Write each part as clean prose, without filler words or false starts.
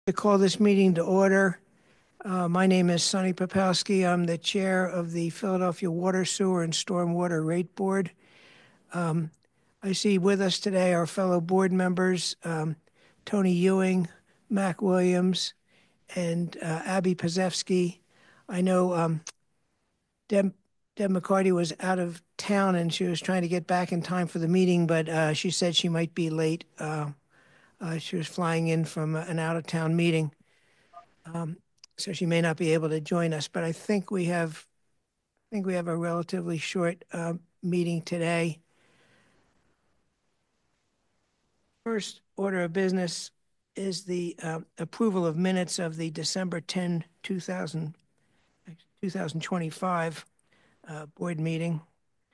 To call this meeting to order. My name is Sonny Popowski. I'm the chair of the Philadelphia Water, Sewer, and Stormwater Rate Board. I see with us today our fellow board members, Tony Ewing, Mac Williams, and Abby Pazewski. I know Deb, Deb McCarty was out of town and she was trying to get back in time for the meeting, but she said she might be late. She was flying in from an out-of-town meeting. So she may not be able to join us, but I think we have a relatively short meeting today. First order of business is the approval of minutes of the December 10, 2025 board meeting.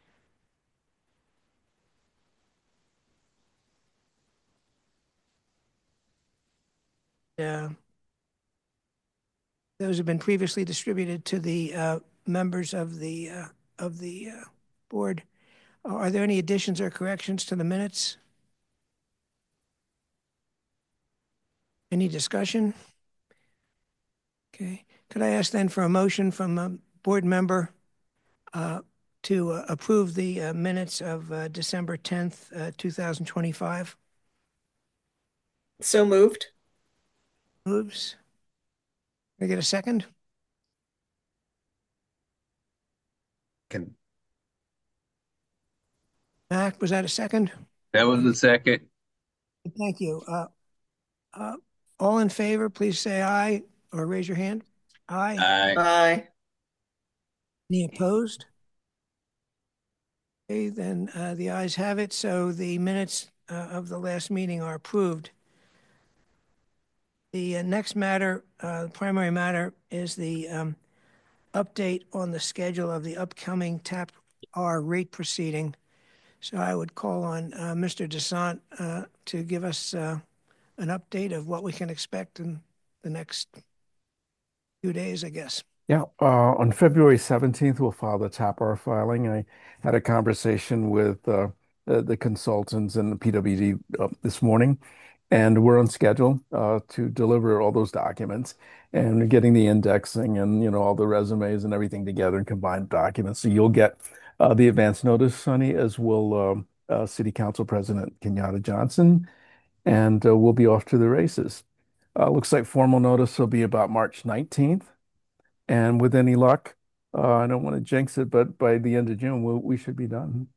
Uh, those have been previously distributed to the members of the board. Are there any additions or corrections to the minutes? Any discussion? Okay. Could I ask then for a motion from a board member to approve the minutes of December 10th, 2025? So moved. Moves. Can I get a second? Can Mac, was that a second? That was the Okay. second. Thank you. Uh, all in favor, please say aye or raise your hand. Aye. Aye. Aye. Any opposed? Okay, then the ayes have it. So the minutes of the last meeting are approved. The next matter, the primary matter, is the update on the schedule of the upcoming TAP R rate proceeding. So I would call on Mr. Desant to give us an update of what we can expect in the next few days, I guess. Yeah, on February 17th, we'll file the TAPR filing. I had a conversation with the consultants and the PWD this morning, and we're on schedule to deliver all those documents and getting the indexing and all the resumes and everything together and combined documents. So you'll get the advance notice, Sonny, as will City Council President Kenyatta Johnson, and we'll be off to the races. Looks like formal notice will be about March 19th. And with any luck, I don't want to jinx it, but by the end of June, we should be done.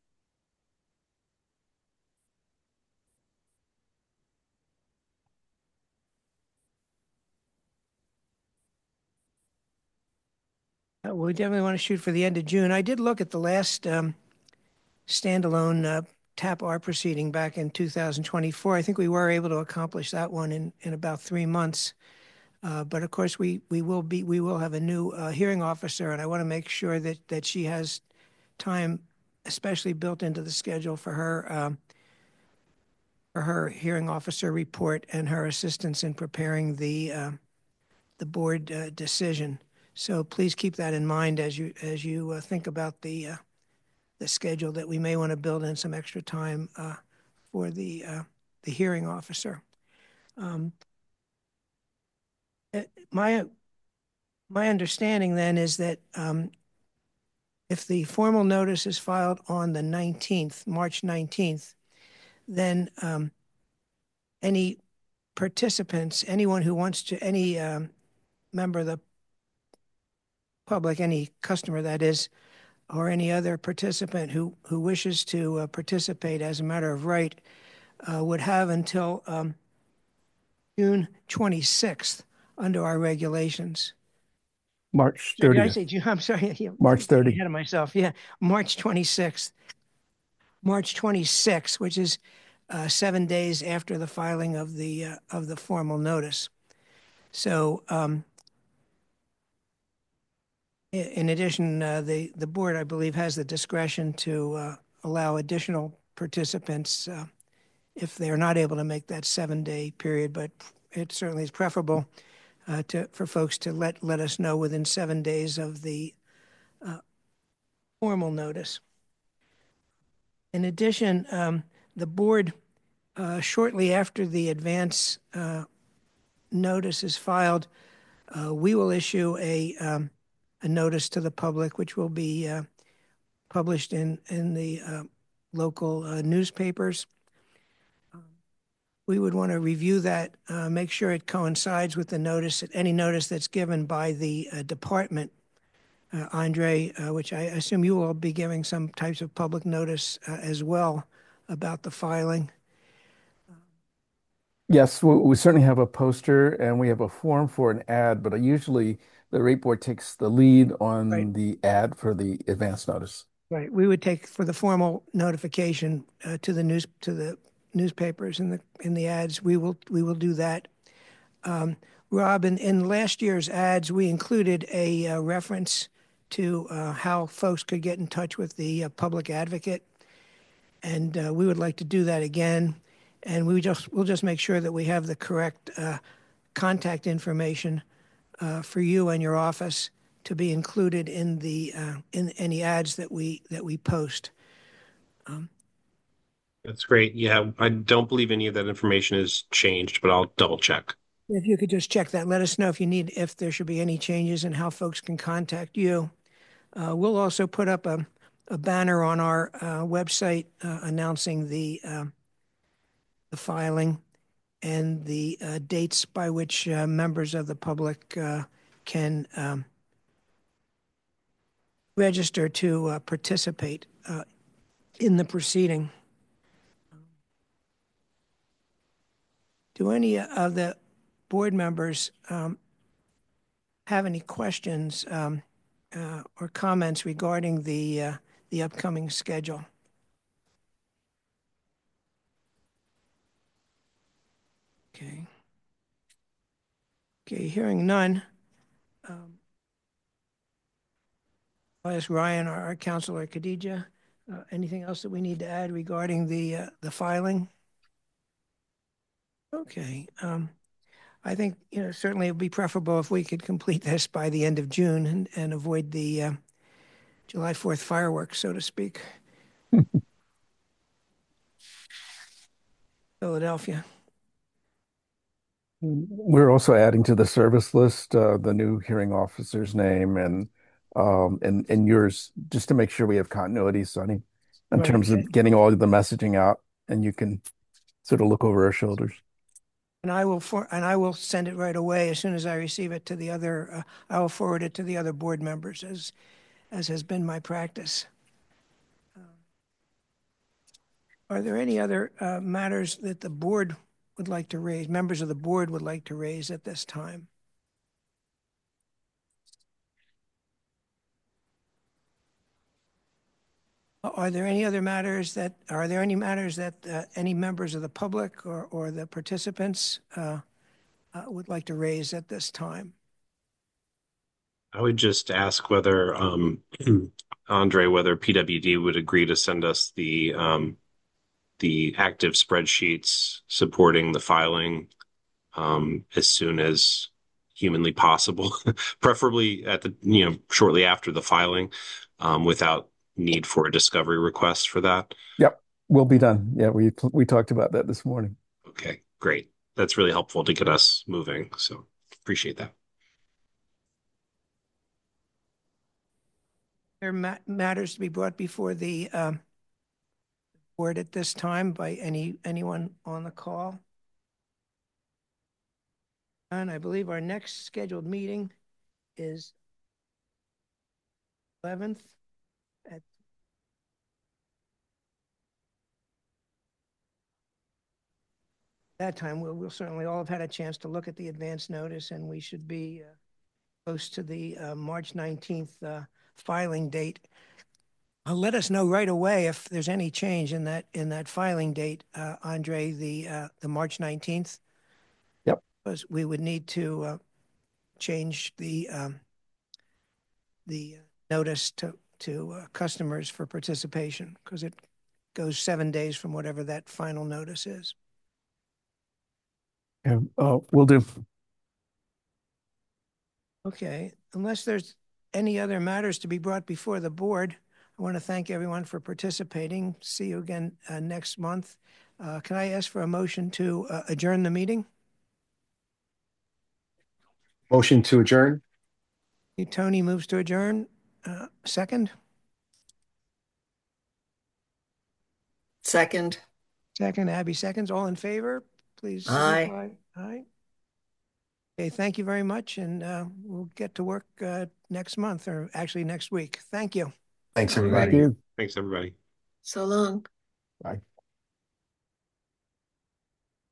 We definitely want to shoot for the end of June. I did look at the last standalone TAP R proceeding back in 2024. I think we were able to accomplish that one in about 3 months. But of course, we will have a new hearing officer, and I want to make sure that she has time, especially built into the schedule for her hearing officer report and her assistance in preparing the board decision. So please keep that in mind as you think about the schedule, that we may want to build in some extra time for the hearing officer. Um, my understanding then is that if the formal notice is filed on the 19th, March 19th, then any participants, anyone who wants to, any member of the public, any customer that is, or any other participant who wishes to participate as a matter of right would have until June 26th under our regulations. March Did I 30th. say June? I'm sorry. March Getting 30th. ahead of myself. Yeah, March 26th. March 26th, which is 7 days after the filing of the formal notice. So, in addition, the board, I believe, has the discretion to allow additional participants if they are not able to make that 7 day period. But it certainly is preferable for folks to let us know within 7 days of the formal notice. In addition, the board, shortly after the advance notice is filed, we will issue a notice to the public, which will be published in the local newspapers. We would want to review that, make sure it coincides with the notice, any notice that's given by the department. Andre, which I assume you will be giving some types of public notice as well about the filing. Yes, we certainly have a poster and we have a form for an ad, but usually the rate board takes the lead Right. on the ad for the advance notice. Right. We would take for the formal notification to the newspapers and the ads. We will do that. Rob, in last year's ads, we included a reference to how folks could get in touch with the public advocate, and we would like to do that again. And we'll just make sure that we have the correct contact information for you and your office to be included in any ads that we post. That's great. Yeah, I don't believe any of that information has changed, but I'll double check. If you could just check that, let us know if there should be any changes and how folks can contact you. We'll also put up a banner on our website announcing the filing and the dates by which members of the public can register to participate in the proceeding. Do any of the board members have any questions or comments regarding the upcoming schedule? Okay. Okay, hearing none. I'll ask Ryan, our counselor, Khadija, anything else that we need to add regarding the filing? Okay. I think, certainly it would be preferable if we could complete this by the end of June and avoid the July 4th fireworks, so to speak. Philadelphia. We're also adding to the service list the new hearing officer's name and yours, just to make sure we have continuity, Sonny, in Right. terms of getting all the messaging out, and you can sort of look over our shoulders. And I will send it right away as soon as I receive it to the other. I will forward it to the other board members as has been my practice. Are there any other matters that the board would like to raise? Members of the board would like to raise at this time? Are there any matters that any members of the public or the participants would like to raise at this time? I would just ask whether Andre, whether PWD would agree to send us the active spreadsheets supporting the filing as soon as humanly possible, preferably shortly after the filing, without need for a discovery request for that. Yep, we'll be done. Yeah, we talked about that this morning. Okay, great. That's really helpful to get us moving. So appreciate that. There are matters to be brought before the board at this time by anyone on the call? And I believe our next scheduled meeting is 11th at that time. We'll certainly all have had a chance to look at the advance notice, and we should be close to the March 19th filing date. Let us know right away if there's any change in that filing date, Andre, the March 19th. Yep. Because we would need to change the notice to customers for participation, because it goes 7 days from whatever that final notice is. Yeah, we'll do. Okay, unless there's any other matters to be brought before the board, I want to thank everyone for participating. See you again next month. Can I ask for a motion to adjourn the meeting? Motion to adjourn? Tony moves to adjourn. Second? Second. Second, Abby seconds. All in favor, please Aye. signify. Aye. Okay, thank you very much, and we'll get to work next month, or actually next week. Thank you. Thanks, Thank everybody. you. Thanks, everybody. So long. Bye.